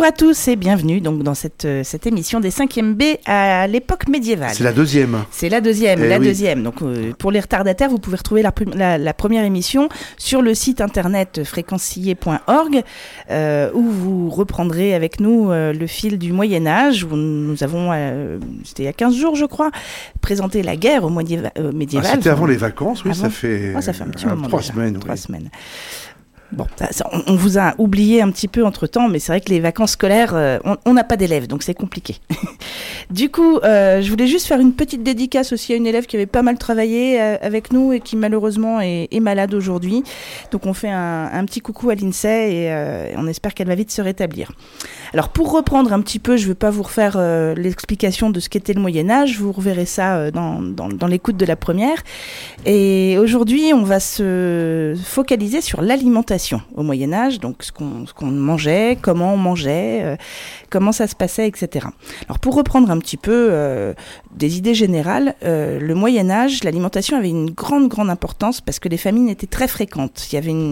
Bonjour à tous et bienvenue donc dans cette émission des 5e B à l'époque médiévale. C'est la deuxième. C'est la deuxième. Donc pour les retardataires, vous pouvez retrouver la première émission sur le site internet fréquencier.org où vous reprendrez avec nous le fil du Moyen-Âge où nous avons, c'était il y a 15 jours je crois, présenté la guerre au médiéval. C'était avant les vacances, oui, avant. ça fait un petit moment 3 déjà. semaines. 3 semaines. Bon, on vous a oublié un petit peu entre-temps, mais c'est vrai que les vacances scolaires, on n'a pas d'élèves, donc c'est compliqué. Du coup, je voulais juste faire une petite dédicace aussi à une élève qui avait pas mal travaillé avec nous et qui malheureusement est malade aujourd'hui. Donc on fait un petit coucou à l'INSEE et on espère qu'elle va vite se rétablir. Alors pour reprendre un petit peu, je ne vais pas vous refaire l'explication de ce qu'était le Moyen-Âge, vous reverrez ça dans l'écoute de la première. Et aujourd'hui, on va se focaliser sur l'alimentation au Moyen-Âge, donc ce qu'on mangeait, comment on mangeait, comment ça se passait, etc. Alors pour reprendre un petit peu des idées générales, le Moyen-Âge, l'alimentation avait une grande importance parce que les famines étaient très fréquentes. Il y avait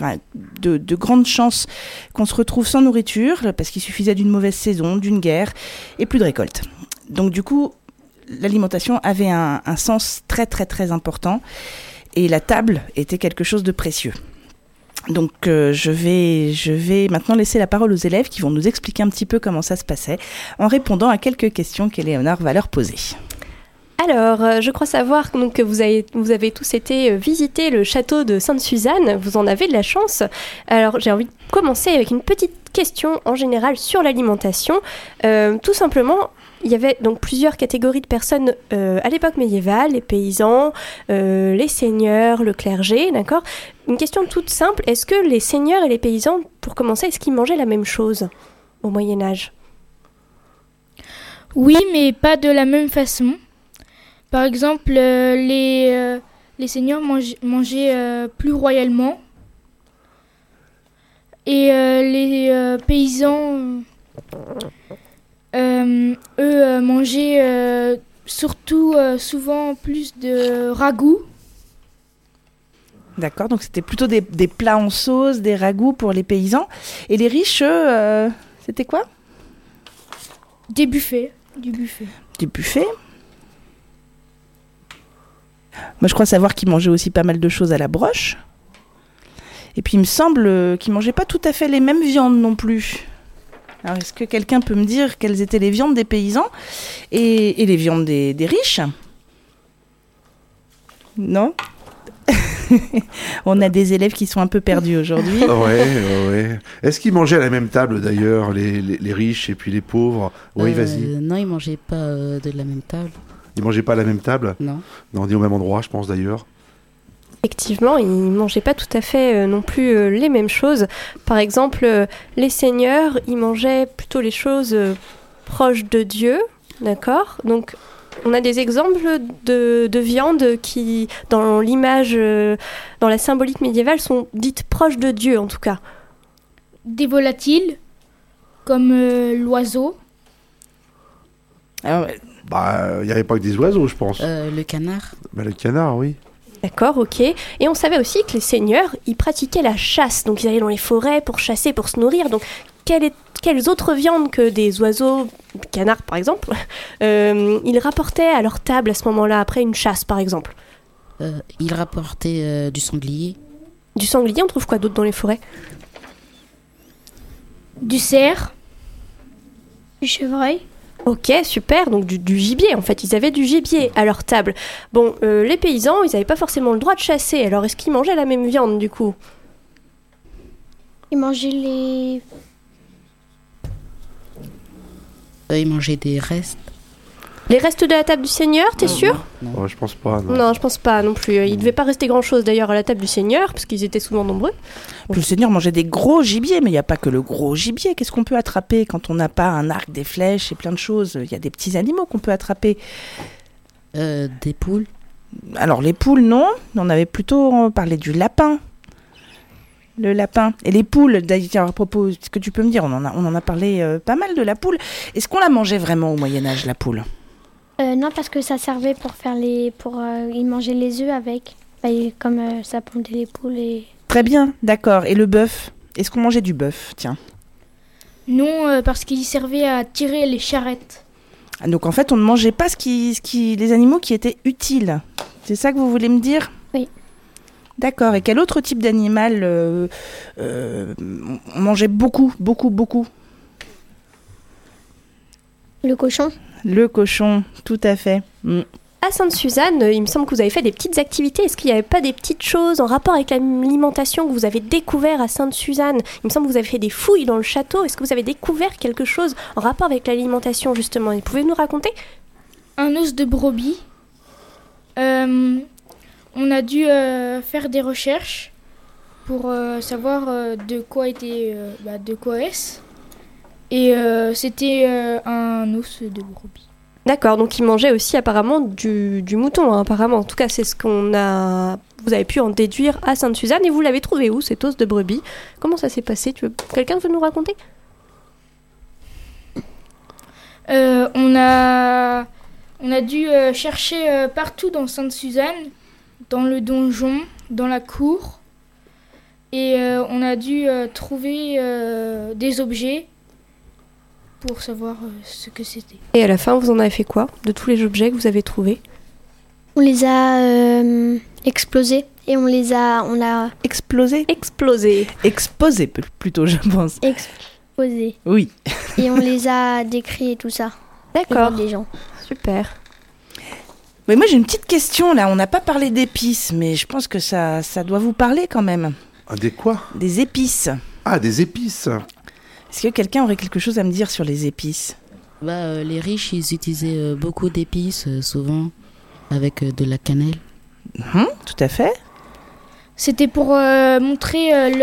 de grandes chances qu'on se retrouve sans nourriture parce qu'il suffisait d'une mauvaise saison, d'une guerre et plus de récolte. Donc du coup, l'alimentation avait un sens très important et la table était quelque chose de précieux. Donc je vais maintenant laisser la parole aux élèves qui vont nous expliquer un petit peu comment ça se passait en répondant à quelques questions qu'Éléonore va leur poser. Alors, je crois savoir donc, que vous avez tous été visiter le château de Sainte-Suzanne. Vous en avez de la chance. Alors, j'ai envie de commencer avec une petite question en général sur l'alimentation. Tout simplement, il y avait donc plusieurs catégories de personnes à l'époque médiévale, les paysans, les seigneurs, le clergé, d'accord ? Une question toute simple, est-ce que les seigneurs et les paysans, pour commencer, est-ce qu'ils mangeaient la même chose au Moyen-Âge ? Oui, mais pas de la même façon. Par exemple, les seigneurs mangeaient plus royalement et les paysans, eux, mangeaient surtout souvent plus de ragoût. D'accord, donc c'était plutôt des plats en sauce, des ragoûts pour les paysans. Et les riches, eux, c'était quoi ? Du buffet. Du buffet. Moi, je crois savoir qu'ils mangeaient aussi pas mal de choses à la broche. Et puis, il me semble qu'ils ne mangeaient pas tout à fait les mêmes viandes non plus. Alors, est-ce que quelqu'un peut me dire quelles étaient les viandes des paysans et les viandes des riches ? Non ? On a des élèves qui sont un peu perdus aujourd'hui. Ouais. Est-ce qu'ils mangeaient à la même table d'ailleurs, les riches et puis les pauvres ? Oui, vas-y. Non, ils mangeaient pas de la même table. Ils mangeaient pas à la même table ? Non. Non, ni au même endroit, je pense d'ailleurs. Effectivement, ils ne mangeaient pas tout à fait non plus les mêmes choses. Par exemple, les seigneurs, ils mangeaient plutôt les choses proches de Dieu, d'accord ? Donc, on a des exemples de viandes qui, dans l'image, dans la symbolique médiévale, sont dites proches de Dieu, en tout cas. Des volatiles, comme l'oiseau. Alors, il n'y avait pas que des oiseaux, je pense. Le canard. Le canard, oui. D'accord, ok. Et on savait aussi que les seigneurs, ils pratiquaient la chasse. Donc, ils allaient dans les forêts pour chasser, pour se nourrir. Donc, quelles autres viandes que des oiseaux, canards par exemple, ils rapportaient à leur table à ce moment-là, après une chasse par exemple ? Ils rapportaient du sanglier. Du sanglier, on trouve quoi d'autre dans les forêts ? Du cerf. Du chevreuil. Ok, super, donc du gibier en fait, ils avaient du gibier à leur table. Bon, les paysans, ils n'avaient pas forcément le droit de chasser, alors est-ce qu'ils mangeaient la même viande du coup ? Ils mangeaient Ils mangeaient des restes. Les restes de la table du seigneur, t'es sûr ? Non. Je pense pas. Non, je pense pas non plus. Il devait pas rester grand-chose d'ailleurs à la table du seigneur, parce qu'ils étaient souvent nombreux. Puis le seigneur mangeait des gros gibiers, mais il n'y a pas que le gros gibier. Qu'est-ce qu'on peut attraper quand on n'a pas un arc, des flèches et plein de choses ? Il y a des petits animaux qu'on peut attraper. Des poules. Alors les poules, non. On avait plutôt parlé du lapin. Le lapin. Et les poules, d'ailleurs, à propos, ce que tu peux me dire, on en a parlé pas mal de la poule. Est-ce qu'on la mangeait vraiment au Moyen-Âge, la poule ? Non, parce que ça servait pour faire ils mangeaient les œufs avec. Comme ça pondait les poules et... Très bien, d'accord. Et le bœuf ? Est-ce qu'on mangeait du bœuf ? Tiens. Non, parce qu'il servait à tirer les charrettes. Ah, donc en fait, on ne mangeait pas les animaux qui étaient utiles. C'est ça que vous voulez me dire ? Oui. D'accord. Et quel autre type d'animal on mangeait beaucoup ? Le cochon. Le cochon, tout à fait. À Sainte-Suzanne, il me semble que vous avez fait des petites activités. Est-ce qu'il n'y avait pas des petites choses en rapport avec l'alimentation que vous avez découvert à Sainte-Suzanne ? Il me semble que vous avez fait des fouilles dans le château. Est-ce que vous avez découvert quelque chose en rapport avec l'alimentation, justement ? Vous pouvez nous raconter ? Un os de brebis. On a dû faire des recherches pour savoir de quoi est-ce. Et c'était un os de brebis. D'accord, donc il mangeait aussi apparemment du mouton, hein, apparemment. En tout cas, c'est ce qu'on a... Vous avez pu en déduire à Sainte-Suzanne. Et vous l'avez trouvé où, cet os de brebis ? Comment ça s'est passé ? Quelqu'un veut nous raconter ? On a dû chercher partout dans Sainte-Suzanne, dans le donjon, dans la cour. Et on a dû trouver des objets pour savoir ce que c'était. Et à la fin, vous en avez fait quoi de tous les objets que vous avez trouvés ? On les a explosés et on l'a Explosé ? Exposé plutôt, je pense. exposés. Oui. Et on les a décrits et tout ça. D'accord, Devant des gens. super. Mais moi j'ai une petite question là, on n'a pas parlé d'épices, mais je pense que ça doit vous parler quand même. Ah, des quoi ? Des épices. Ah, des épices. Est-ce que quelqu'un aurait quelque chose à me dire sur les épices ? Les riches, ils utilisaient beaucoup d'épices, souvent, avec de la cannelle. Tout à fait. C'était pour montrer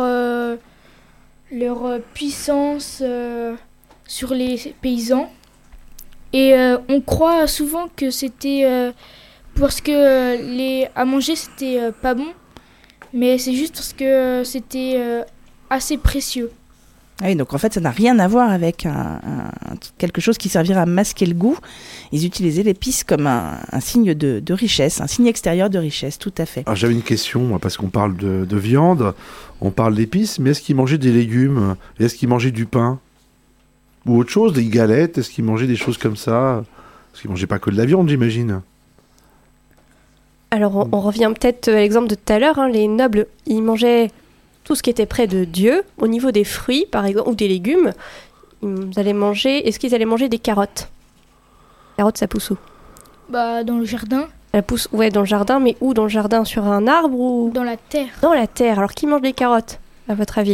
leur puissance sur les paysans. Et on croit souvent que c'était parce que à manger c'était pas bon, mais c'est juste parce que c'était assez précieux. Ah oui, donc en fait ça n'a rien à voir avec quelque chose qui servirait à masquer le goût. Ils utilisaient l'épice comme un signe de richesse, un signe extérieur de richesse, tout à fait. Alors, j'avais une question, moi, parce qu'on parle de viande, on parle d'épices, mais est-ce qu'ils mangeaient des légumes ? Est-ce qu'ils mangeaient du pain ? Ou autre chose, des galettes ? Est-ce qu'ils mangeaient des choses comme ça ? Parce qu'ils mangeaient pas que de la viande, j'imagine. Alors, on revient peut-être à l'exemple de tout à l'heure. Les nobles, ils mangeaient tout ce qui était près de Dieu. Au niveau des fruits, par exemple, ou des légumes, est-ce qu'ils allaient manger des carottes ? Carottes, ça pousse où ? Dans le jardin. Elle pousse, dans le jardin, mais où dans le jardin ? Sur un arbre ou... Dans la terre. Dans la terre. Alors, qui mange des carottes, à votre avis ?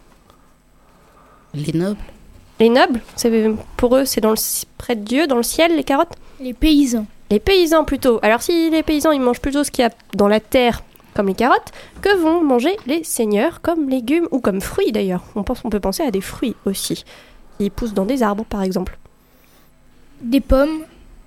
Les nobles. Les nobles, pour eux, c'est près de Dieu, dans le ciel, les carottes ? Les paysans. Les paysans, plutôt. Alors, si les paysans, ils mangent plutôt ce qu'il y a dans la terre, comme les carottes, que vont manger les seigneurs comme légumes ou comme fruits, d'ailleurs ? On peut penser à des fruits aussi. Ils poussent dans des arbres, par exemple. Des pommes.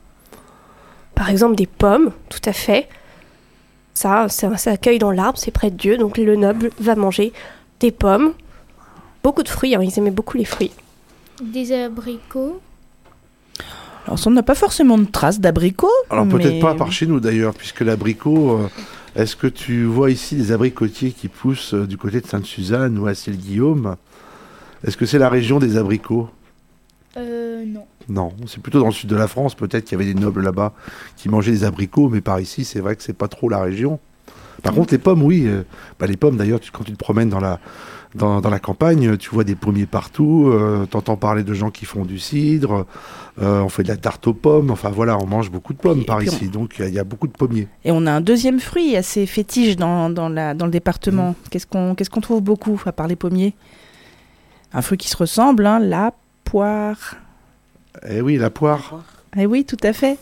Par exemple, des pommes, tout à fait. Ça accueille dans l'arbre, c'est près de Dieu, donc le noble va manger des pommes. Beaucoup de fruits, ils aimaient beaucoup les fruits. Des abricots. Alors on n'a pas forcément de traces d'abricots. Alors peut-être pas par chez nous d'ailleurs, puisque l'abricot... est-ce que tu vois ici des abricotiers qui poussent du côté de Sainte-Suzanne ou à Celle-Guillaume ? Est-ce que c'est la région des abricots ? Non. Non, c'est plutôt dans le sud de la France. Peut-être qu'il y avait des nobles là-bas qui mangeaient des abricots, mais par ici, c'est vrai que c'est pas trop la région. Par contre, les pommes, oui. Les pommes, d'ailleurs, quand tu te promènes dans la campagne, tu vois des pommiers partout. T'entends parler de gens qui font du cidre. On fait de la tarte aux pommes. Enfin voilà, on mange beaucoup de pommes par ici. Donc il y a beaucoup de pommiers. Et on a un deuxième fruit assez fétiche dans le département. Qu'est-ce qu'on trouve beaucoup à part les pommiers ? Un fruit qui se ressemble, la poire. Eh oui, la poire. Eh oui, tout à fait.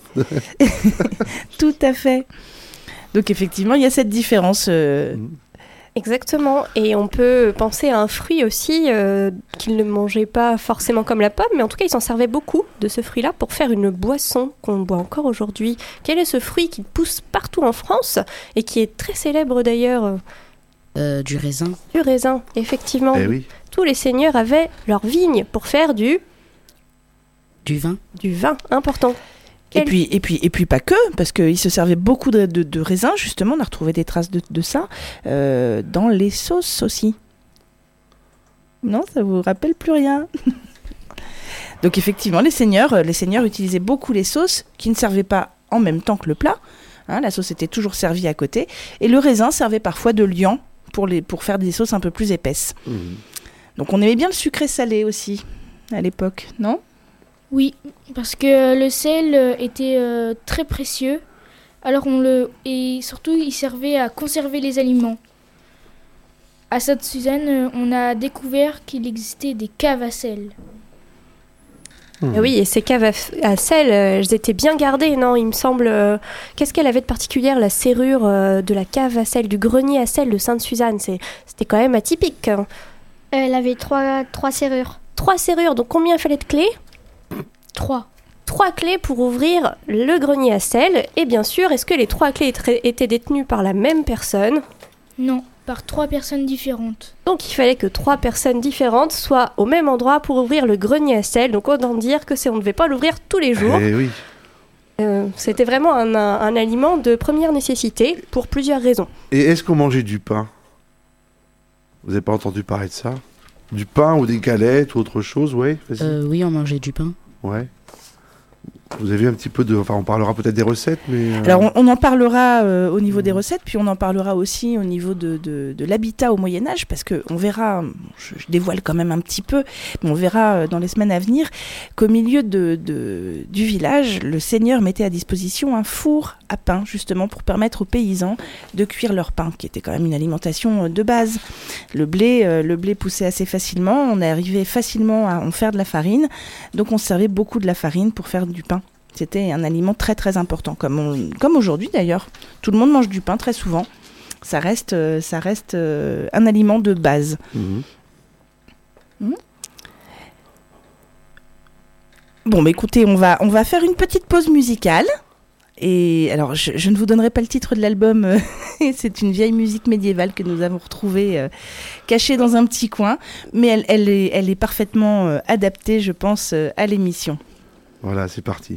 Tout à fait. Donc effectivement, il y a cette différence. Exactement. Et on peut penser à un fruit aussi qu'ils ne mangeaient pas forcément comme la pomme, mais en tout cas, ils s'en servaient beaucoup de ce fruit-là pour faire une boisson qu'on boit encore aujourd'hui. Quel est ce fruit qui pousse partout en France et qui est très célèbre d'ailleurs ? Du raisin. Du raisin, effectivement. Eh oui. Tous les seigneurs avaient leur vigne pour faire du vin. Du vin, important. Et puis pas que, parce qu'ils se servaient beaucoup de raisins, justement, on a retrouvé des traces de ça, dans les sauces aussi. Non, ça vous rappelle plus rien. Donc effectivement, les seigneurs utilisaient beaucoup les sauces qui ne servaient pas en même temps que le plat. Hein, la sauce était toujours servie à côté. Et le raisin servait parfois de liant pour faire des sauces un peu plus épaisses. Donc on aimait bien le sucré salé aussi à l'époque, non ? Oui, parce que le sel était très précieux. Alors et surtout, il servait à conserver les aliments. À Sainte-Suzanne, on a découvert qu'il existait des caves à sel. Ah oui, et ces caves à sel, elles étaient bien gardées, non ? Il me semble. Qu'est-ce qu'elle avait de particulière, la serrure de la cave à sel, du grenier à sel de Sainte-Suzanne ? C'était quand même atypique. Hein. Elle avait trois serrures. 3 serrures, donc combien il fallait de clés ? 3. 3 clés pour ouvrir le grenier à sel. Et bien sûr, est-ce que les 3 clés étaient détenues par la même personne ? Non, par 3 personnes différentes. Donc il fallait que 3 personnes différentes soient au même endroit pour ouvrir le grenier à sel. Donc autant dire que on ne devait pas l'ouvrir tous les jours. Eh oui. C'était vraiment un aliment de première nécessité pour plusieurs raisons. Et est-ce qu'on mangeait du pain ? Vous n'avez pas entendu parler de ça ? Du pain ou des galettes ou autre chose, ouais, vas-y. Oui, on mangeait du pain. Ouais. Vous avez un petit peu de... Enfin, on parlera peut-être des recettes, mais... Alors, on en parlera au niveau des recettes, puis on en parlera aussi au niveau de l'habitat au Moyen-Âge, parce qu'on verra, je dévoile quand même un petit peu, mais on verra dans les semaines à venir qu'au milieu du village, le seigneur mettait à disposition un four à pain, justement, pour permettre aux paysans de cuire leur pain, qui était quand même une alimentation de base. Le blé poussait assez facilement, on arrivait facilement à en faire de la farine, donc on servait beaucoup de la farine pour faire du pain. C'était un aliment très très important, comme aujourd'hui d'ailleurs. Tout le monde mange du pain très souvent. Ça reste un aliment de base. Bon, écoutez, on va faire une petite pause musicale. Et alors, je ne vous donnerai pas le titre de l'album. C'est une vieille musique médiévale que nous avons retrouvée cachée dans un petit coin. Mais elle est parfaitement adaptée, je pense, à l'émission. Voilà, c'est parti.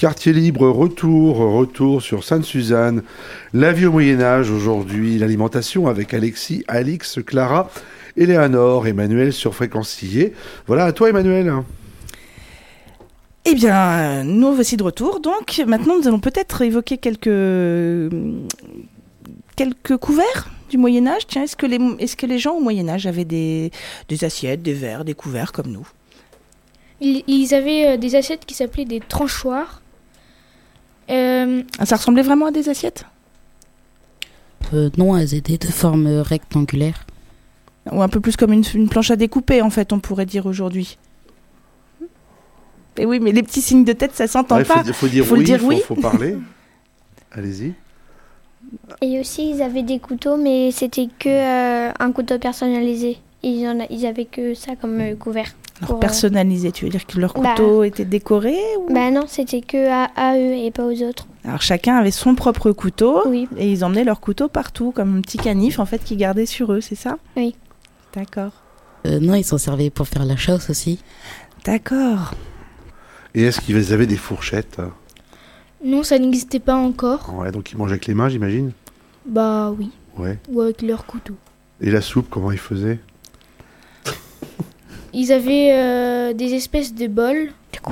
Quartier libre, retour sur Sainte-Suzanne. La vie au Moyen-Âge aujourd'hui, l'alimentation avec Alexis, Alix, Clara, Éléonore, Emmanuel sur Fréquencier. Voilà, à toi Emmanuel. Eh bien, nous voici de retour. Donc, maintenant, nous allons peut-être évoquer quelques couverts du Moyen-Âge. Tiens, est-ce que les gens au Moyen-Âge avaient des assiettes, des verres, des couverts comme nous ? Ils avaient des assiettes qui s'appelaient des tranchoirs. Ça ressemblait vraiment à des assiettes ? Non, elles étaient de forme rectangulaire. Ou un peu plus comme une planche à découper, en fait, on pourrait dire aujourd'hui. Et oui, mais les petits signes de tête, ça s'entend pas. Faut dire Faut oui, le dire oui. faut parler. Allez-y. Et aussi, ils avaient des couteaux, mais c'était que un couteau personnalisé. Ils avaient que ça comme couvert. Alors, personnalisé, tu veux dire que leur couteau était décoré ou... Bah non, c'était que à eux et pas aux autres. Alors chacun avait son propre couteau, Oui. et ils emmenaient leur couteau partout, comme un petit canif en fait qu'ils gardaient sur eux, c'est ça ? Oui. D'accord. Non, ils s'en servaient pour faire la chasse aussi. D'accord. Et est-ce qu'ils avaient des fourchettes ? Non, ça n'existait pas encore. Ouais, donc ils mangeaient avec les mains, j'imagine. Bah oui, Ouais. ou avec leur couteau. Et la soupe, comment ils faisaient ? Ils avaient des espèces de bols.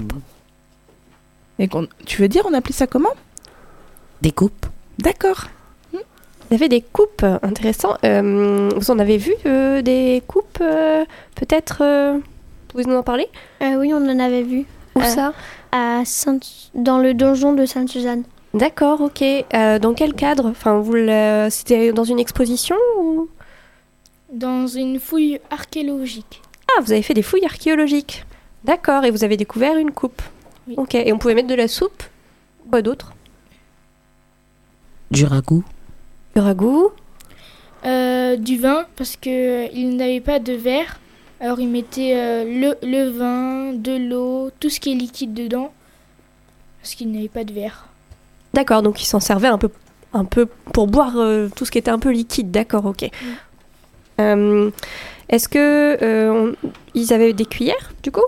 Et tu veux dire, on appelait ça comment ? Des coupes. D'accord. Vous avez des coupes, intéressant. Vous en avez vu des coupes, peut-être vous nous en parler ? Oui, on en avait vu. Où ça ? Dans le donjon de Sainte-Suzanne. D'accord, ok. Dans quel cadre ? Enfin, c'était dans une exposition ou... Dans une fouille archéologique. Ah, vous avez fait des fouilles archéologiques. D'accord, et vous avez découvert une coupe. Oui. Ok, et on pouvait mettre de la soupe ? Quoi d'autre ? Du ragoût. Du ragoût ? Du vin, parce qu'ils n'avaient pas de verre. Alors ils mettaient le vin, de l'eau, tout ce qui est liquide dedans. Parce qu'ils n'avaient pas de verre. D'accord, donc ils s'en servaient un peu pour boire tout ce qui était un peu liquide. D'accord, ok. Est-ce que ils avaient des cuillères, du coup ?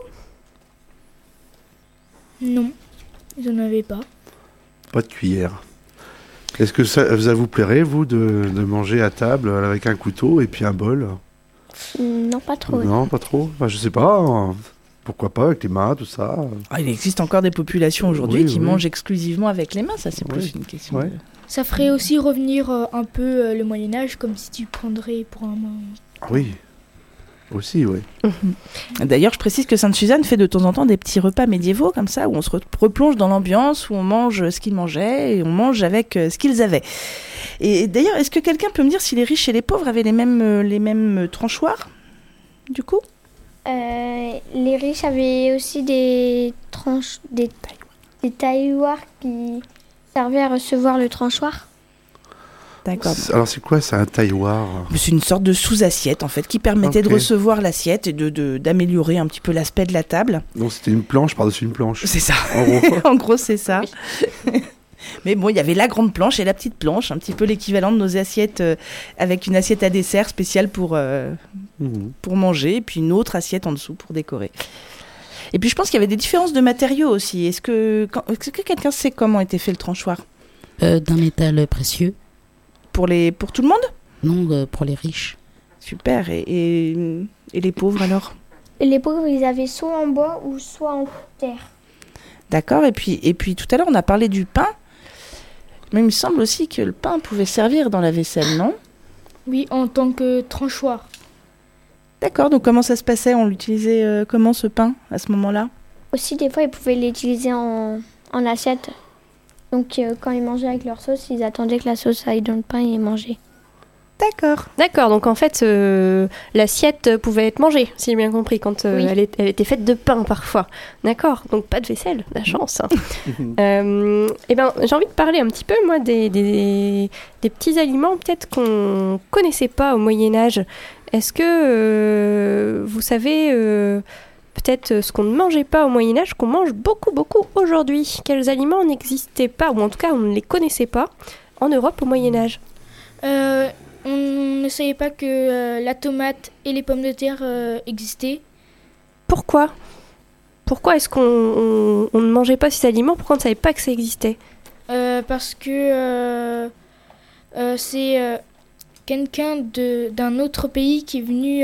Non, ils n'en avaient pas. Pas de cuillère. Est-ce que ça vous plairait, vous, de manger à table avec un couteau et puis un bol ? Non, pas trop. Non, pas trop. Enfin, je sais pas. Pourquoi pas, avec les mains, tout ça. Ah, il existe encore des populations aujourd'hui Oui, qui oui. mangent exclusivement avec les mains, ça c'est plus Oui. une question. Ouais. de- Ça ferait aussi revenir un peu le Moyen-Âge, comme si tu prendrais pour un... Oui. Aussi, oui. D'ailleurs, je précise que Sainte-Suzanne fait de temps en temps des petits repas médiévaux comme ça, où on se replonge dans l'ambiance, où on mange ce qu'ils mangeaient et on mange avec ce qu'ils avaient. Et d'ailleurs, est-ce que quelqu'un peut me dire si les riches et les pauvres avaient les mêmes tranchoirs, du coup ? Les riches avaient aussi des tailloirs qui servaient à recevoir le tranchoir. D'accord. Alors, c'est quoi, ça, un tailloir ? C'est une sorte de sous-assiette, en fait, qui permettait de Ok. recevoir l'assiette et d'améliorer un petit peu l'aspect de la table. Donc, c'était une planche par-dessus une planche. C'est ça. En gros. En gros, c'est ça. Mais bon, il y avait la grande planche et la petite planche, un petit peu l'équivalent de nos assiettes, avec une assiette à dessert spéciale pour manger, et puis une autre assiette en dessous pour décorer. Et puis je pense qu'il y avait des différences de matériaux aussi. Est-ce que quelqu'un sait comment était fait le tranchoir ? D'un métal précieux. Pour tout le monde ? Non, pour les riches. Super. Et les pauvres alors ? Et les pauvres, ils avaient soit en bois ou soit en terre. D'accord. Et puis tout à l'heure, on a parlé du pain. Mais il me semble aussi que le pain pouvait servir dans la vaisselle, non ? Oui, en tant que tranchoir. D'accord, donc comment ça se passait ? On l'utilisait comment ce pain à ce moment-là ? Aussi, des fois, ils pouvaient l'utiliser en assiette. Donc, quand ils mangeaient avec leur sauce, ils attendaient que la sauce aille dans le pain et mangeaient. D'accord. D'accord, donc en fait, l'assiette pouvait être mangée, si j'ai bien compris, quand Oui. elle était faite de pain parfois. D'accord, donc pas de vaisselle, la chance. Eh ben, j'ai envie de parler un petit peu, moi, des petits aliments peut-être qu'on connaissait pas au Moyen-Âge. Est-ce que vous savez peut-être ce qu'on ne mangeait pas au Moyen-Âge, qu'on mange beaucoup, beaucoup aujourd'hui ? Quels aliments n'existaient pas, ou en tout cas on ne les connaissait pas en Europe au Moyen-Âge ? On ne savait pas que la tomate et les pommes de terre existaient. Pourquoi ? Pourquoi est-ce qu'on ne mangeait pas ces aliments? Pourquoi on ne savait pas que ça existait? Parce que c'est quelqu'un d'un autre pays qui est venu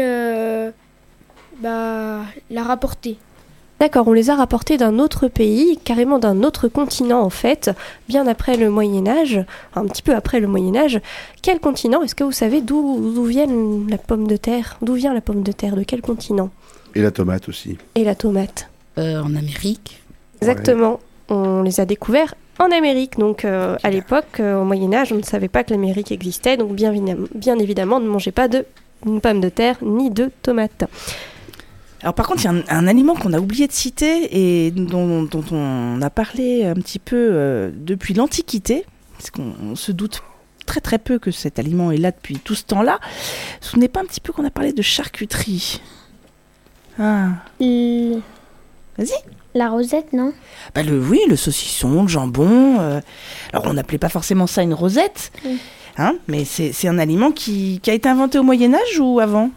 la rapporter. D'accord, on les a rapportés d'un autre pays, carrément d'un autre continent en fait, bien après le Moyen-Âge, un petit peu après le Moyen-Âge. Quel continent? Est-ce que vous savez d'où vient la pomme de terre? D'où vient la pomme de terre? De quel continent? Et la tomate aussi. Et la tomate? En Amérique. Exactement, on les a découverts en Amérique. Donc à l'époque, au Moyen-Âge, on ne savait pas que l'Amérique existait, donc bien évidemment, on ne mangeait pas de pomme de terre ni de tomates. Alors par contre, il y a un aliment qu'on a oublié de citer et dont on a parlé un petit peu depuis l'Antiquité, parce qu'on se doute très très peu que cet aliment est là depuis tout ce temps-là. Ce n'est pas un petit peu qu'on a parlé de charcuterie? Ah. Vas-y. La rosette, non? Oui, le saucisson, le jambon. Alors on n'appelait pas forcément ça une rosette, hein, mais c'est un aliment qui a été inventé au Moyen-Âge ou avant?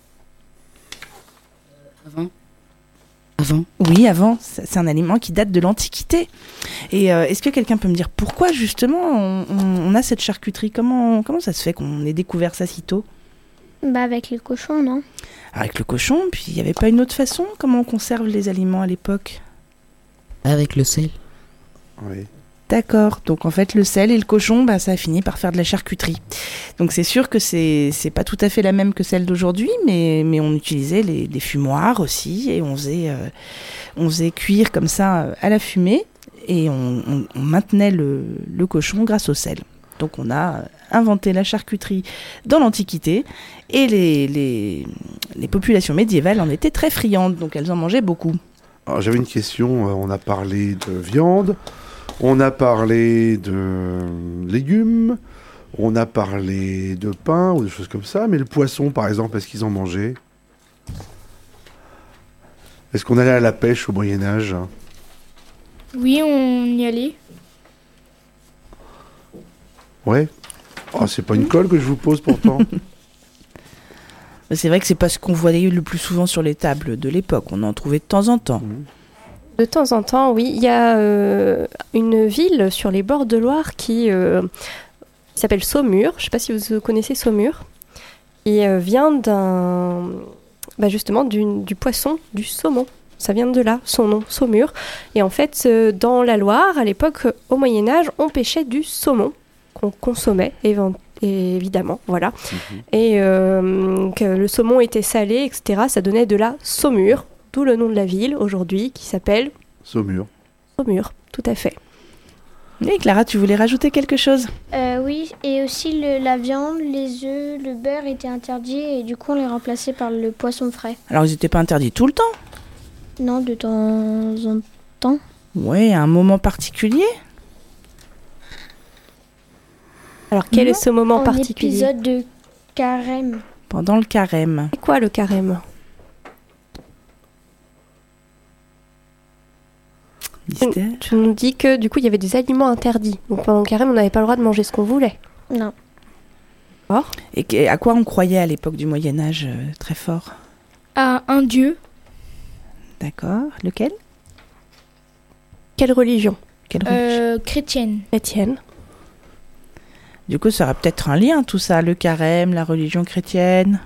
Avant. Oui, avant. C'est un aliment qui date de l'Antiquité. Et est-ce que quelqu'un peut me dire pourquoi justement on a cette charcuterie? Comment ça se fait qu'on ait découvert ça si tôt? Avec le cochon, non? Avec le cochon, puis il n'y avait pas une autre façon? Comment on conserve les aliments à l'époque? Avec le sel. Oui. D'accord. Donc en fait, le sel et le cochon, ça a fini par faire de la charcuterie. Donc c'est sûr que c'est pas tout à fait la même que celle d'aujourd'hui, mais on utilisait les fumoirs aussi et on faisait cuire comme ça à la fumée et on maintenait le cochon grâce au sel. Donc on a inventé la charcuterie dans l'Antiquité et les populations médiévales en étaient très friandes, donc elles en mangeaient beaucoup. Alors, j'avais une question, on a parlé de viande, on a parlé de légumes, on a parlé de pain ou des choses comme ça, mais le poisson par exemple, est-ce qu'ils en mangeaient? Est-ce qu'on allait à la pêche au Moyen-Âge? Oui, on y allait. Ouais. Oh, c'est pas une colle que je vous pose pourtant. C'est vrai que c'est pas ce qu'on voyait le plus souvent sur les tables de l'époque. On en trouvait de temps en temps. De temps en temps, oui. Il y a une ville sur les bords de Loire qui s'appelle Saumur. Je ne sais pas si vous connaissez Saumur. Il vient justement du poisson, du saumon. Ça vient de là, son nom, Saumur. Et en fait, dans la Loire, à l'époque, au Moyen-Âge, on pêchait du saumon qu'on consommait, évidemment, voilà. Et que le saumon était salé, etc. Ça donnait de la saumure, d'où le nom de la ville aujourd'hui, qui s'appelle Saumur. Saumur, tout à fait. Et Clara, tu voulais rajouter quelque chose? Oui, et aussi la viande, les œufs, le beurre étaient interdits et du coup on les remplaçait par le poisson frais. Alors ils n'étaient pas interdits tout le temps? Non, de temps en temps. Oui, à un moment particulier? Alors quel est ce moment particulier? Épisode de carême. Pendant le carême. C'est quoi le carême? Tu nous dis que du coup il y avait des aliments interdits. Donc pendant le carême on n'avait pas le droit de manger ce qu'on voulait. Non. Or. Et à quoi on croyait à l'époque du Moyen-Âge très fort? À un dieu. D'accord. Lequel? Quelle religion? Chrétienne. Chrétienne. Du coup, ça aura peut-être un lien, tout ça, le carême, la religion chrétienne.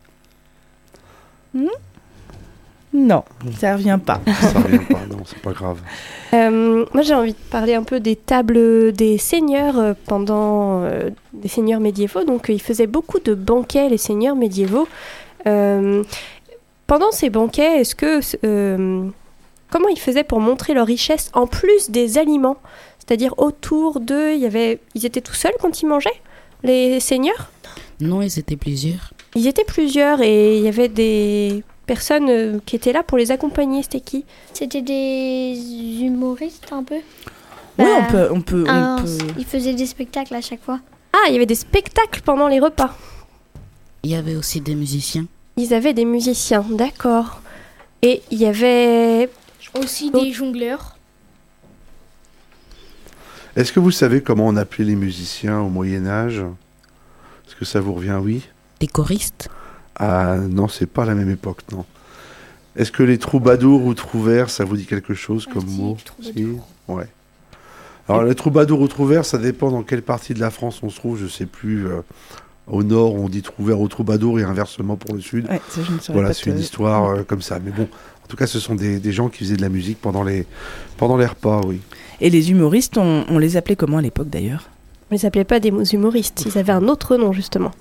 Non, ça revient pas. Ça revient pas, non, c'est pas grave. Moi, j'ai envie de parler un peu des tables des seigneurs pendant des seigneurs médiévaux. Donc, ils faisaient beaucoup de banquets, les seigneurs médiévaux. Pendant ces banquets, comment ils faisaient pour montrer leur richesse en plus des aliments? C'est-à-dire autour d'eux, ils étaient tout seuls quand ils mangeaient, les seigneurs? Non, ils étaient plusieurs. Ils étaient plusieurs et il y avait des personnes qui étaient là pour les accompagner. C'était qui? C'était des humoristes un peu. Oui, on peut. Ils faisaient des spectacles à chaque fois. Ah, il y avait des spectacles pendant les repas. Il y avait aussi des musiciens. Ils avaient des musiciens, d'accord. Et il y avait aussi des jongleurs. Est-ce que vous savez comment on appelait les musiciens au Moyen-Âge? Est-ce que ça vous revient? Oui. Des choristes? Ah non, c'est pas la même époque, non. Est-ce que les troubadours ou trouvères, ça vous dit quelque chose comme si, mot? troubadour. Si. Ouais. Alors, les troubadours ou trouvères, ça dépend dans quelle partie de la France on se trouve. Je sais plus. Au nord, on dit trouvère ou troubadour et inversement pour le sud. Ouais, ça, je ne saurais Voilà, pas c'est une histoire comme ça. Mais bon, en tout cas, ce sont des gens qui faisaient de la musique pendant les repas, oui. Et les humoristes, on les appelait comment à l'époque d'ailleurs? On les appelait pas des humoristes, ils avaient un autre nom justement.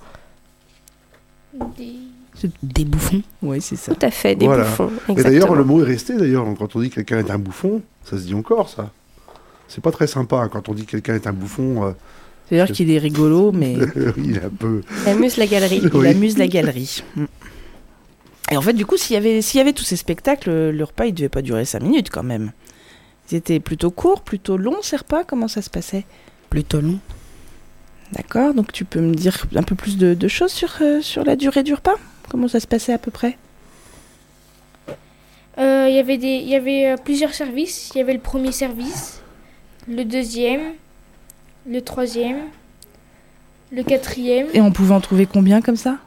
Des bouffons. Oui, c'est ça. Tout à fait, des Voilà. bouffons. Et Exactement. d'ailleurs, le mot est resté. D'ailleurs, quand on dit que quelqu'un est un bouffon, ça se dit encore, ça. C'est pas très sympa hein, quand on dit que quelqu'un est un bouffon. C'est-à-dire qu'il est rigolo, mais Il est un peu. Il amuse la galerie. il Oui. amuse la galerie. Et en fait, du coup, s'il y avait tous ces spectacles, le repas, il devait pas durer 5 minutes quand même. Ils étaient plutôt courts, plutôt longs, ces repas. Comment ça se passait? Plutôt long. D'accord, donc tu peux me dire un peu plus de choses sur la durée du repas? Comment ça se passait à peu près? Il y avait plusieurs services. Il y avait le premier service, le deuxième, le troisième, le quatrième, Et on pouvait en trouver combien comme ça?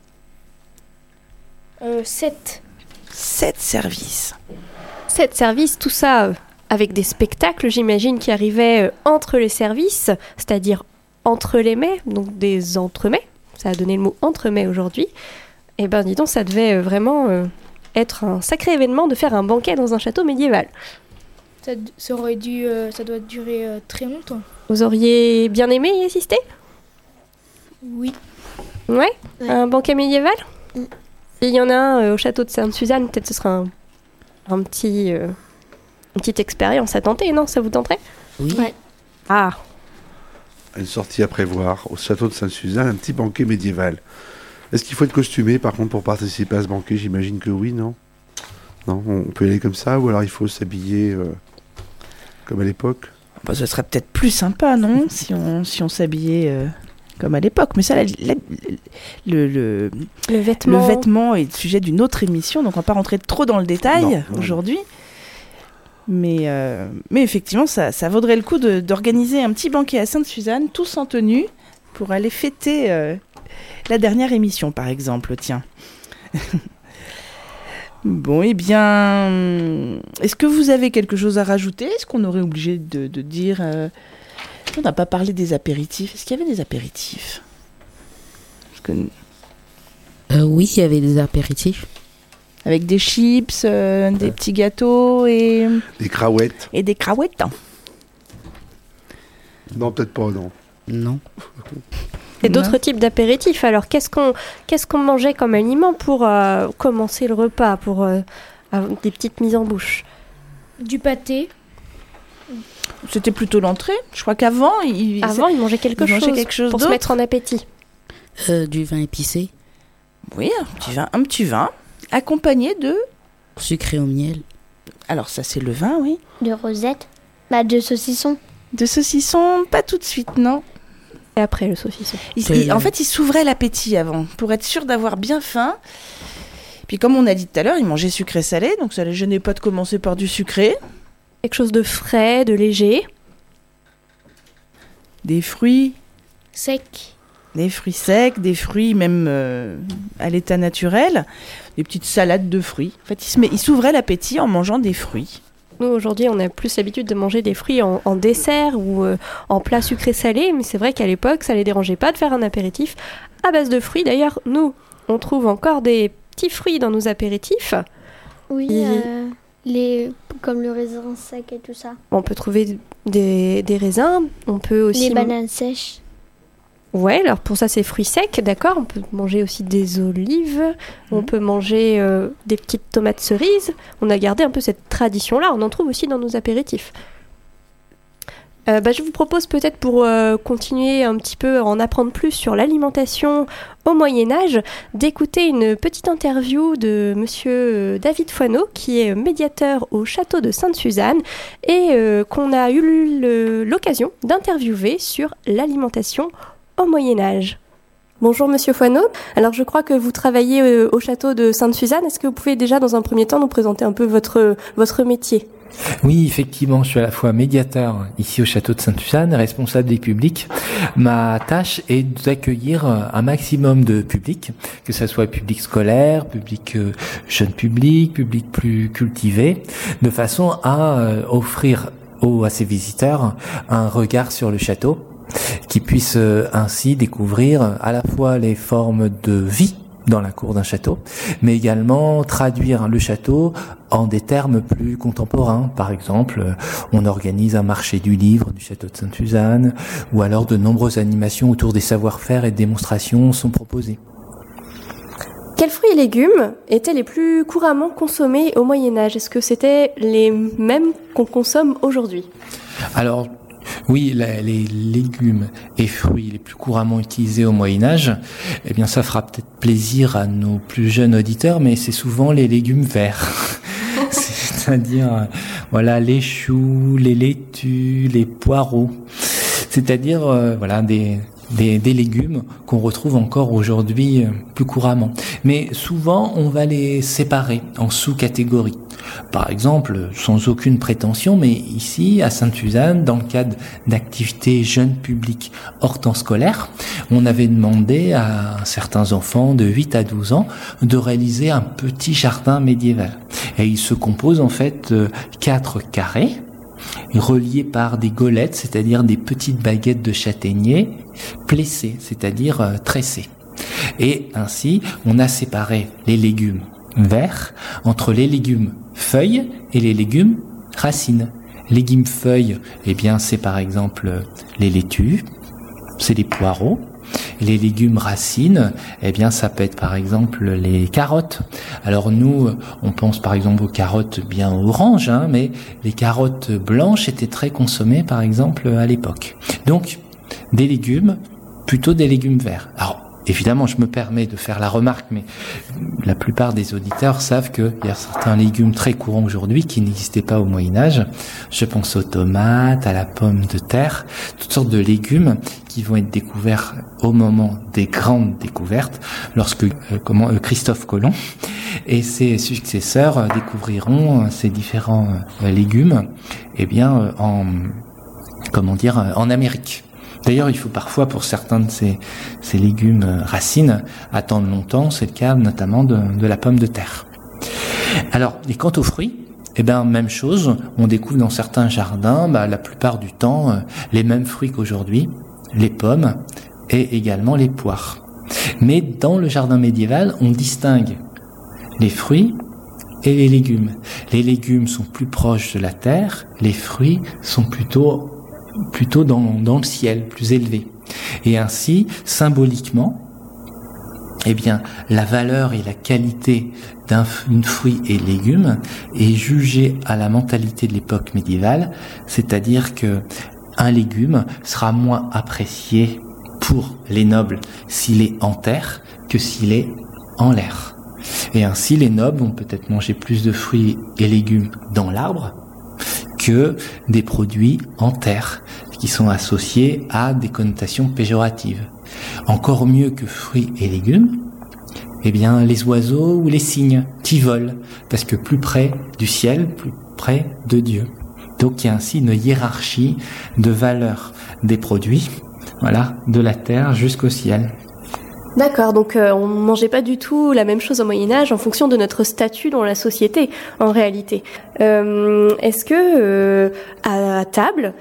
7. 7 services. 7 services, tout ça avec des spectacles, j'imagine, qui arrivaient entre les services, c'est-à-dire entre les mets, donc des entremets. Ça a donné le mot entremets aujourd'hui. Et ben dis donc, ça devait vraiment être un sacré événement de faire un banquet dans un château médiéval. Ça doit durer très longtemps. Vous auriez bien aimé y assister? Oui. Ouais. Ouais. Un banquet médiéval? Mm. Et il y en a un au château de Sainte-Suzanne, peut-être ce sera une petite expérience à tenter, non? Ça vous tenterait? Oui. Ouais. Ah, Une sortie à prévoir au château de Sainte-Suzanne, un petit banquet médiéval. Est-ce qu'il faut être costumé par contre pour participer à ce banquet? J'imagine que oui, non? Non, on peut y aller comme ça ou alors il faut s'habiller comme à l'époque? Bah, ce serait peut-être plus sympa, non? si on s'habillait comme à l'époque. Mais ça, le le vêtement. Le vêtement est le sujet d'une autre émission, donc on va pas rentrer trop dans le détail Non. aujourd'hui. Mais effectivement, ça vaudrait le coup d'organiser un petit banquet à Sainte-Suzanne, tous en tenue, pour aller fêter la dernière émission, par exemple. Tiens. Bon, eh bien, est-ce que vous avez quelque chose à rajouter? Est-ce qu'on aurait obligé de dire... On n'a pas parlé des apéritifs. Est-ce qu'il y avait des apéritifs? Parce que... Oui, il y avait des apéritifs. Avec des chips, des petits gâteaux et Des craouettes? des craouettes. Non, peut-être pas, non. Non. Et d'autres types d'apéritifs. Alors, qu'est-ce qu'on mangeait comme aliment pour commencer le repas, pour avoir des petites mises en bouche? Du pâté. C'était plutôt l'entrée. Je crois qu'avant, Avant, ils mangeaient quelque chose pour se d'autre. mettre en appétit. Du vin épicé, Oui, un petit vin accompagné de... sucré au miel. Alors ça, c'est le vin, oui. De rosette. Bah, de saucisson. De saucisson, pas tout de suite, non. Et après, le saucisson. En fait, il s'ouvrait l'appétit avant, pour être sûr d'avoir bien faim. Puis comme on a dit tout à l'heure, il mangeait sucré-salé, donc ça ne les gênait pas de commencer par du sucré. Quelque chose de frais, de léger. Des fruits Sec. secs, des fruits même à l'état naturel, des petites salades de fruits. En fait, il s'ouvrait l'appétit en mangeant des fruits. Nous, aujourd'hui, on a plus l'habitude de manger des fruits en dessert ou en plat sucré-salé, mais c'est vrai qu'à l'époque, ça les dérangeait pas de faire un apéritif à base de fruits. D'ailleurs, nous, on trouve encore des petits fruits dans nos apéritifs. Oui, Et- comme le raisin sec et tout ça. On peut trouver des raisins, on peut aussi... Les bananes sèches. Ouais, alors pour ça, c'est fruits secs, d'accord. On peut manger aussi des olives, on peut manger des petites tomates cerises. On a gardé un peu cette tradition-là, on en trouve aussi dans nos apéritifs. Je vous propose peut-être pour continuer un petit peu à en apprendre plus sur l'alimentation au Moyen-Âge, d'écouter une petite interview de monsieur David Foineau, qui est médiateur au château de Sainte-Suzanne et qu'on a eu l'occasion d'interviewer sur l'alimentation au Moyen-Âge. Bonjour monsieur Foineau, alors je crois que vous travaillez au château de Sainte-Suzanne. Est-ce que vous pouvez déjà dans un premier temps nous présenter un peu votre métier ? Oui, effectivement, je suis à la fois médiateur ici au château de Sainte-Suzanne, responsable des publics. Ma tâche est d'accueillir un maximum de public, que ce soit public scolaire, public jeune public, public plus cultivé, de façon à offrir à ses visiteurs un regard sur le château, qui puissent ainsi découvrir à la fois les formes de vie dans la cour d'un château, mais également traduire le château en des termes plus contemporains. Par exemple, on organise un marché du livre du château de Sainte-Suzanne, ou alors de nombreuses animations autour des savoir-faire et démonstrations sont proposées. Quels fruits et légumes étaient les plus couramment consommés au Moyen-Âge? Est-ce que c'était les mêmes qu'on consomme aujourd'hui? Alors, oui, les légumes et fruits les plus couramment utilisés au Moyen-Âge, eh bien, ça fera peut-être plaisir à nos plus jeunes auditeurs, mais c'est souvent les légumes verts. C'est-à-dire, voilà, les choux, les laitues, les poireaux. C'est-à-dire, voilà, des légumes qu'on retrouve encore aujourd'hui plus couramment. Mais souvent, on va les séparer en sous-catégories. Par exemple, sans aucune prétention, mais ici, à Sainte-Suzanne, dans le cadre d'activités jeunes publics hors temps scolaire, on avait demandé à certains enfants de 8 à 12 ans de réaliser un petit jardin médiéval. Et il se compose en fait de 4 carrés, reliés par des golettes, c'est-à-dire des petites baguettes de châtaignier, plessées, c'est-à-dire tressées. Et ainsi, on a séparé les légumes verts entre les légumes feuilles et les légumes racines. Légumes feuilles, eh bien, c'est par exemple les laitues, c'est les poireaux. Les légumes racines, eh bien, ça peut être par exemple les carottes. Alors nous, on pense par exemple aux carottes bien oranges, mais les carottes blanches étaient très consommées par exemple à l'époque. Donc, des légumes, plutôt des légumes verts. Alors, évidemment, je me permets de faire la remarque, mais la plupart des auditeurs savent qu'il y a certains légumes très courants aujourd'hui qui n'existaient pas au Moyen-Âge. Je pense aux tomates, à la pomme de terre, toutes sortes de légumes qui vont être découverts au moment des grandes découvertes, lorsque Christophe Colomb et ses successeurs découvriront ces différents légumes, eh bien, en Amérique. D'ailleurs, il faut parfois, pour certains de ces légumes racines, attendre longtemps. C'est le cas notamment de la pomme de terre. Alors, et quant aux fruits, eh ben, même chose. On découvre dans certains jardins, la plupart du temps, les mêmes fruits qu'aujourd'hui, les pommes et également les poires. Mais dans le jardin médiéval, on distingue les fruits et les légumes. Les légumes sont plus proches de la terre, les fruits sont plutôt dans le ciel, plus élevé. Et ainsi, symboliquement, eh bien, la valeur et la qualité d'un fruit et légume est jugée à la mentalité de l'époque médiévale, c'est-à-dire que un légume sera moins apprécié pour les nobles s'il est en terre que s'il est en l'air. Et ainsi, les nobles vont peut-être manger plus de fruits et légumes dans l'arbre que des produits en terre, qui sont associés à des connotations péjoratives. Encore mieux que fruits et légumes, eh bien, les oiseaux ou les cygnes qui volent, parce que plus près du ciel, plus près de Dieu. Donc, il y a ainsi une hiérarchie de valeur des produits, voilà, de la terre jusqu'au ciel. D'accord, donc on ne mangeait pas du tout la même chose au Moyen-Âge en fonction de notre statut dans la société, en réalité. Est-ce que, à table,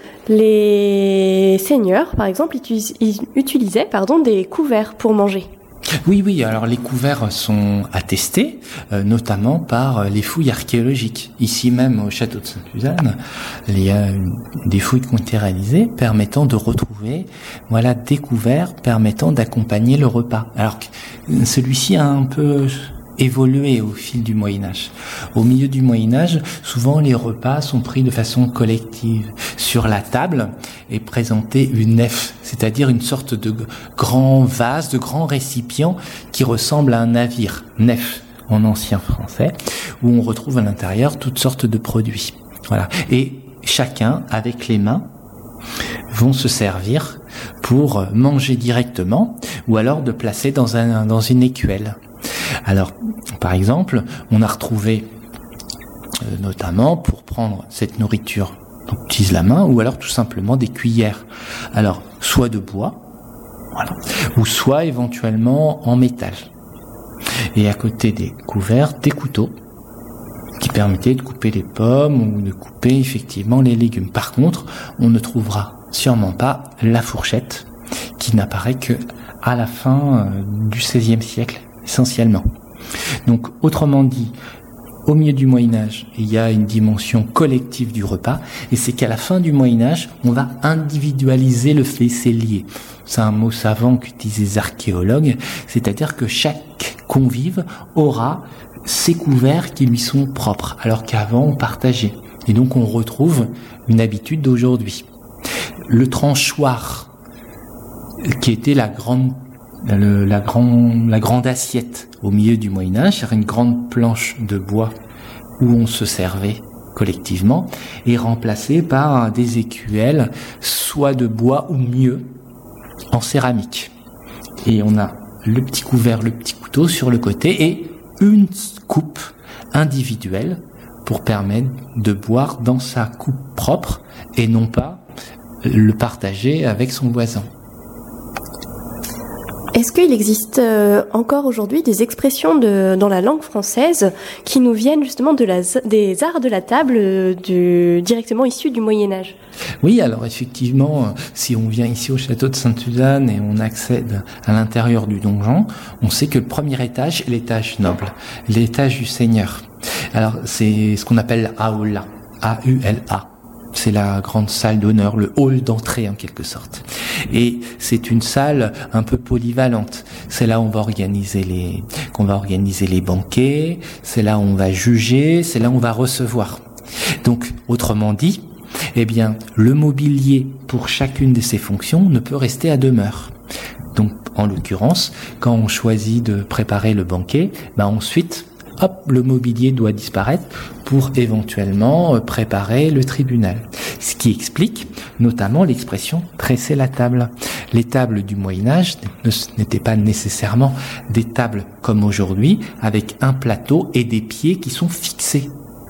les seigneurs, par exemple, utilisaient des couverts pour manger ? Oui, alors les couverts sont attestés, notamment par les fouilles archéologiques. Ici même, au château de Sainte-Suzanne, il y a des fouilles qui ont été réalisées permettant de retrouver, des couverts permettant d'accompagner le repas. Alors que celui-ci a un peu évolué au fil du Moyen-Âge. Au milieu du Moyen-Âge, souvent les repas sont pris de façon collective. Sur la table est présentée une nef, c'est-à-dire une sorte de grand vase, de grand récipient qui ressemble à un navire, nef en ancien français, où on retrouve à l'intérieur toutes sortes de produits. Voilà. Et chacun, avec les mains, vont se servir pour manger directement ou alors de placer dans une écuelle. Alors, par exemple, on a retrouvé notamment pour prendre cette nourriture. Donc on utilise la main ou alors tout simplement des cuillères. Alors soit de bois, voilà, ou soit éventuellement en métal. Et à côté des couverts, des couteaux qui permettaient de couper les pommes ou de couper effectivement les légumes. Par contre, on ne trouvera sûrement pas la fourchette qui n'apparaît que à la fin du XVIe siècle essentiellement. Donc autrement dit, au milieu du Moyen-Âge, il y a une dimension collective du repas, et c'est qu'à la fin du Moyen-Âge, on va individualiser le faisselier. C'est un mot savant qu'utilisent les archéologues, c'est-à-dire que chaque convive aura ses couverts qui lui sont propres, alors qu'avant on partageait. Et donc on retrouve une habitude d'aujourd'hui. Le tranchoir, qui était la grande assiette au milieu du Moyen-Âge, c'est une grande planche de bois où on se servait collectivement, est remplacée par des écuelles, soit de bois ou mieux, en céramique. Et on a le petit couvert, le petit couteau sur le côté et une coupe individuelle pour permettre de boire dans sa coupe propre et non pas le partager avec son voisin. Est-ce qu'il existe encore aujourd'hui des expressions dans la langue française qui nous viennent justement des arts de la table directement issus du Moyen-Âge ? Oui, alors effectivement, si on vient ici au château de Sainte-Suzanne et on accède à l'intérieur du donjon, on sait que le premier étage est l'étage noble, l'étage du seigneur. Alors c'est ce qu'on appelle aula, A-U-L-A. C'est la grande salle d'honneur, le hall d'entrée en quelque sorte. Et c'est une salle un peu polyvalente. C'est là où on va organiser les banquets, c'est là où on va juger, c'est là où on va recevoir. Donc, autrement dit, eh bien, le mobilier pour chacune de ces fonctions ne peut rester à demeure. Donc, en l'occurrence, quand on choisit de préparer le banquet, ensuite, le mobilier doit disparaître pour éventuellement préparer le tribunal. Ce qui explique notamment l'expression « dresser la table ». Les tables du Moyen-Âge n'étaient pas nécessairement des tables comme aujourd'hui, avec un plateau et des pieds qui sont fixés.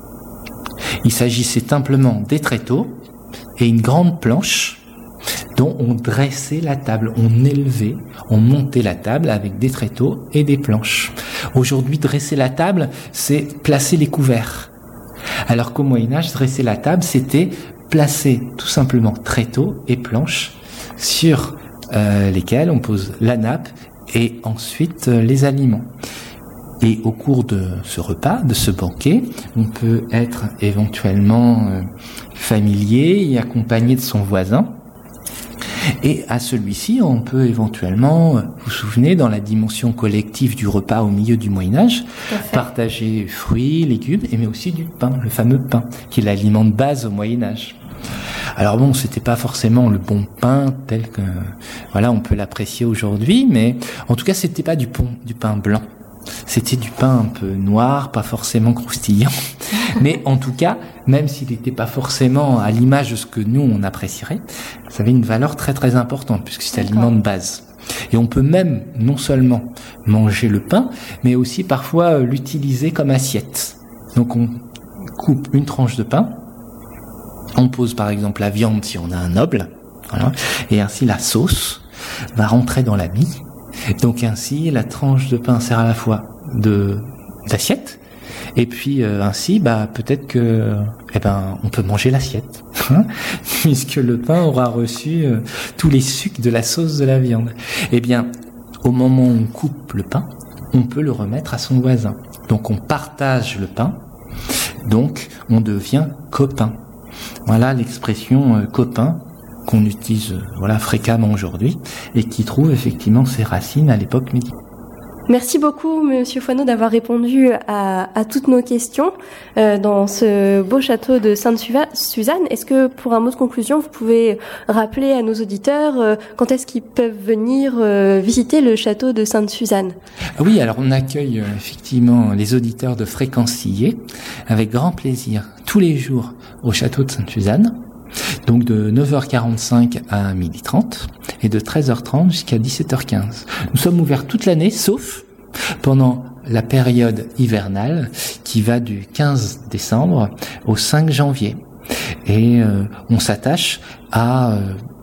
Il s'agissait simplement des tréteaux et une grande planche dont on dressait la table, on élevait, on montait la table avec des tréteaux et des planches. Aujourd'hui, dresser la table, c'est placer les couverts. Alors qu'au Moyen-Âge, dresser la table, c'était placer tout simplement tréteaux et planches sur lesquels on pose la nappe et ensuite les aliments. Et au cours de ce repas, de ce banquet, on peut être éventuellement familier et accompagné de son voisin. Et à celui-ci, on peut éventuellement, vous vous souvenez, dans la dimension collective du repas au milieu du Moyen-Âge, partager fruits, légumes, mais aussi du pain, le fameux pain, qui est l'aliment de base au Moyen-Âge. Alors bon, c'était pas forcément le bon pain tel que, on peut l'apprécier aujourd'hui, mais en tout cas, c'était pas du pain blanc. C'était du pain un peu noir, pas forcément croustillant. Mais en tout cas, même s'il n'était pas forcément à l'image de ce que nous, on apprécierait, ça avait une valeur très très importante, puisque c'est l'aliment de base. Et on peut même, non seulement manger le pain, mais aussi parfois l'utiliser comme assiette. Donc on coupe une tranche de pain, on pose par exemple la viande si on a un noble, et ainsi la sauce va rentrer dans la mie. Donc ainsi, la tranche de pain sert à la fois d'assiette, et puis ainsi, peut-être que, on peut manger l'assiette, puisque le pain aura reçu tous les sucs de la sauce de la viande. Eh bien, au moment où on coupe le pain, on peut le remettre à son voisin. Donc on partage le pain, donc on devient copain. Voilà l'expression copain qu'on utilise fréquemment aujourd'hui et qui trouve effectivement ses racines à l'époque médiévale. Merci beaucoup, Monsieur Foineau, d'avoir répondu à toutes nos questions dans ce beau château de Sainte-Suzanne. Est-ce que, pour un mot de conclusion, vous pouvez rappeler à nos auditeurs quand est-ce qu'ils peuvent venir visiter le château de Sainte-Suzanne ? Oui, alors on accueille effectivement les auditeurs de Fréquencier avec grand plaisir tous les jours au château de Sainte-Suzanne. Donc de 9h45 à 12h30 et de 13h30 jusqu'à 17h15. Nous sommes ouverts toute l'année, sauf pendant la période hivernale qui va du 15 décembre au 5 janvier. Et on s'attache à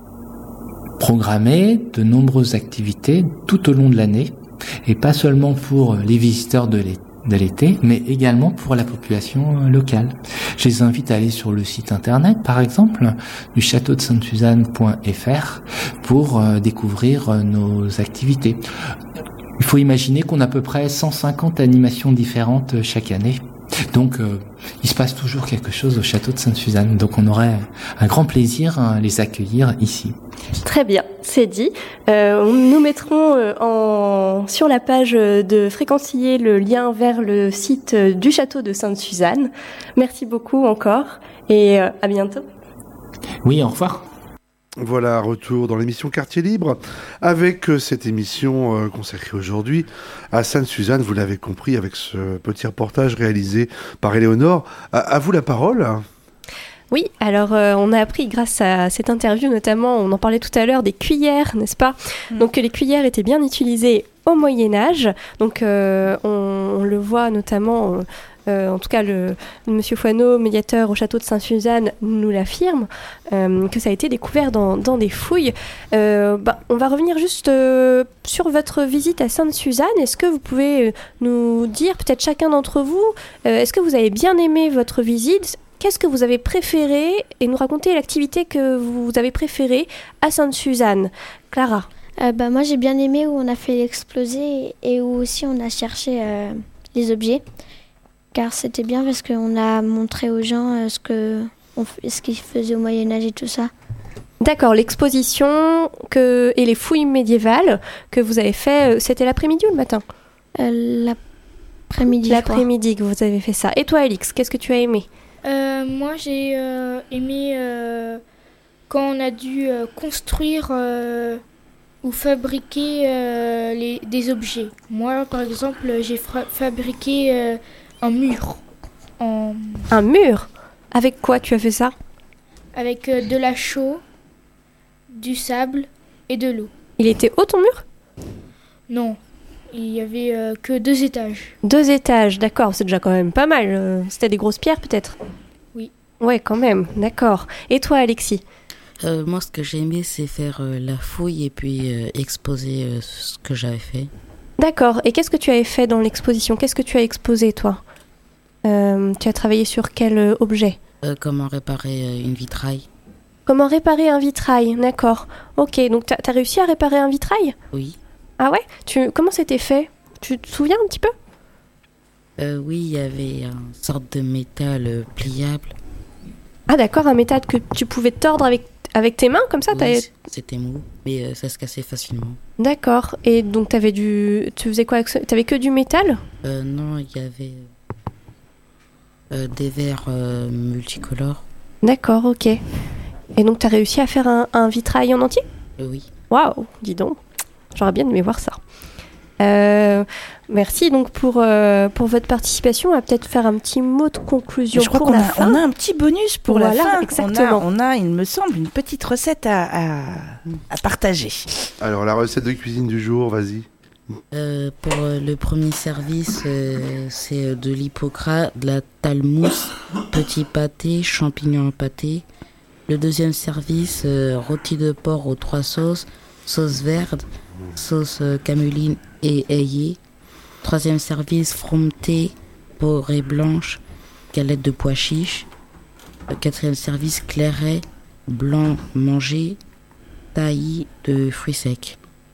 programmer de nombreuses activités tout au long de l'année, et pas seulement pour les visiteurs de l'été, mais également pour la population locale. Je les invite à aller sur le site internet, par exemple, du château de Sainte-Suzanne.fr pour découvrir nos activités. Il faut imaginer qu'on a à peu près 150 animations différentes chaque année. Donc, il se passe toujours quelque chose au château de Sainte-Suzanne. Donc, on aurait un grand plaisir à les accueillir ici. Très bien, c'est dit. Nous mettrons sur la page de Fréquencier le lien vers le site du château de Sainte-Suzanne. Merci beaucoup encore et à bientôt. Oui, au revoir. Voilà, retour dans l'émission Quartier Libre avec cette émission consacrée aujourd'hui à Sainte-Suzanne, vous l'avez compris, avec ce petit reportage réalisé par Éléonore. À vous la parole. Oui, alors on a appris grâce à cette interview notamment, on en parlait tout à l'heure, des cuillères, n'est-ce pas ? Donc les cuillères étaient bien utilisées au Moyen-Âge, donc on le voit notamment... en tout cas, le Monsieur Foineau, médiateur au château de Sainte-Suzanne, nous l'affirme, que ça a été découvert dans des fouilles. On va revenir juste sur votre visite à Sainte-Suzanne. Est-ce que vous pouvez nous dire, peut-être chacun d'entre vous, est-ce que vous avez bien aimé votre visite ? Qu'est-ce que vous avez préféré ? Et nous raconter l'activité que vous avez préférée à Sainte-Suzanne. Clara ? Moi, j'ai bien aimé où on a fait l'explosé et où aussi on a cherché les objets. Car c'était bien parce qu'on a montré aux gens ce qu'ils faisaient au Moyen-Âge et tout ça. D'accord, l'exposition et les fouilles médiévales que vous avez fait, c'était l'après-midi ou le matin ? L'après-midi. L'après-midi que vous avez fait ça. Et toi, Alix, qu'est-ce que tu as aimé ? Moi, j'ai aimé quand on a dû construire ou fabriquer des objets. Moi, par exemple, j'ai fabriqué un mur. Un mur ? Avec quoi tu as fait ça ? Avec de la chaux, du sable et de l'eau. Il était haut ton mur ? Non, il y avait que 2 étages. 2 étages, d'accord, c'est déjà quand même pas mal. C'était des grosses pierres peut-être ? Oui. Ouais, quand même, d'accord. Et toi, Alexis ? Moi, ce que j'ai aimé, c'est faire la fouille et puis exposer ce que j'avais fait. D'accord. Et qu'est-ce que tu avais fait dans l'exposition ? Qu'est-ce que tu as exposé, toi ? Tu as travaillé sur quel objet ? Comment réparer une vitrail. Comment réparer un vitrail ? D'accord. Ok, donc tu as réussi à réparer un vitrail ? Oui. Ah ouais ? Comment c'était fait ? Tu te souviens un petit peu ? Oui, il y avait une sorte de métal pliable. Ah d'accord, un métal que tu pouvais tordre avec tes mains, comme ça ? Oui, c'était mou, mais ça se cassait facilement. D'accord. Et donc tu faisais quoi avec ça ? T'avais que du métal ? Non, il y avait des verres multicolores. D'accord, ok. Et donc, tu as réussi à faire un vitrail en entier ? Oui. Waouh, dis donc. J'aurais bien aimé voir ça. Merci donc pour votre participation. On va peut-être faire un petit mot de conclusion. Je crois qu'on a un petit bonus pour la fin. Exactement. On a, il me semble, une petite recette à partager. Alors, la recette de cuisine du jour, vas-y. Pour le premier service, c'est de l'hypocras, de la talmousse, petit pâté, champignons empâtés. Le deuxième service, rôti de porc aux 3 sauces, sauce verte, sauce cameline et aillée. Troisième service, frometé, porrée blanche, galette de pois chiches. Quatrième service, clairet, blanc mangé, taillis de fruits secs.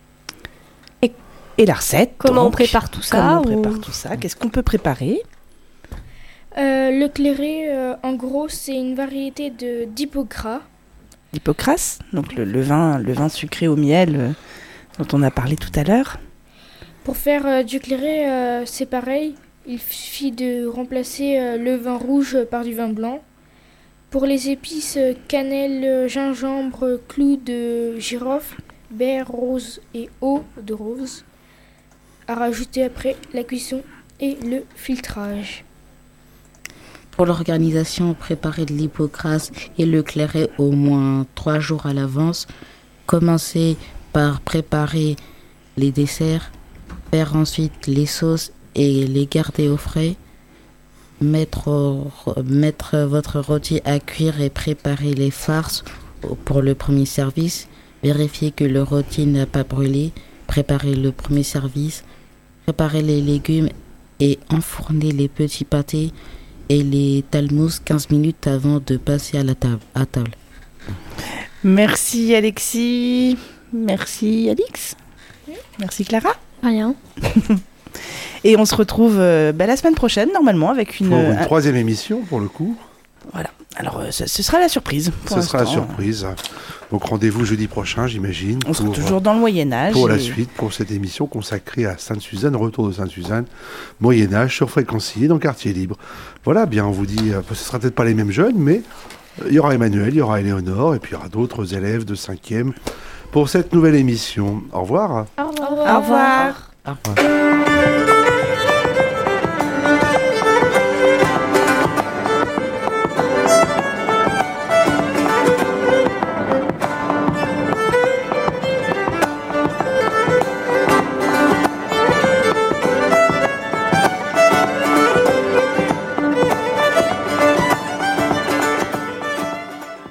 Et la recette. Comment on prépare tout ça ? Qu'est-ce qu'on peut préparer ? Le clairet, en gros, c'est une variété d'hypocras. L'hypocras, donc le vin sucré au miel dont on a parlé tout à l'heure. Pour faire du clairet, c'est pareil. Il suffit de remplacer le vin rouge par du vin blanc. Pour les épices, cannelle, gingembre, clous de girofle, baies, rose et eau de rose. À rajouter après la cuisson et le filtrage. Pour l'organisation, préparer de l'hypocras et le clairet au moins 3 jours à l'avance. Commencez par préparer les desserts, faire ensuite les sauces et les garder au frais. Mettre votre rôti à cuire et préparer les farces pour le premier service. Vérifiez que le rôti n'a pas brûlé. Préparez le premier service. Préparez les légumes et enfournez les petits pâtés et les talmous 15 minutes avant de passer à table. Merci Alexis. Merci Alix. Merci Clara. Rien. Et on se retrouve la semaine prochaine, normalement, avec Pour une troisième émission, pour le coup. Voilà. Alors, ce sera la surprise. Ce sera la surprise. Donc, rendez-vous jeudi prochain, j'imagine. On sera toujours dans le Moyen-Âge. Pour la suite, pour cette émission consacrée à Sainte-Suzanne, retour de Sainte-Suzanne, Moyen-Âge, sur Fréquency, dans le quartier libre. Voilà, bien, on vous dit, ce ne sera peut-être pas les mêmes jeunes, mais il y aura Emmanuel, il y aura Éléonore, et puis il y aura d'autres élèves de 5e pour cette nouvelle émission. Au revoir. Au revoir. Au revoir. Au revoir.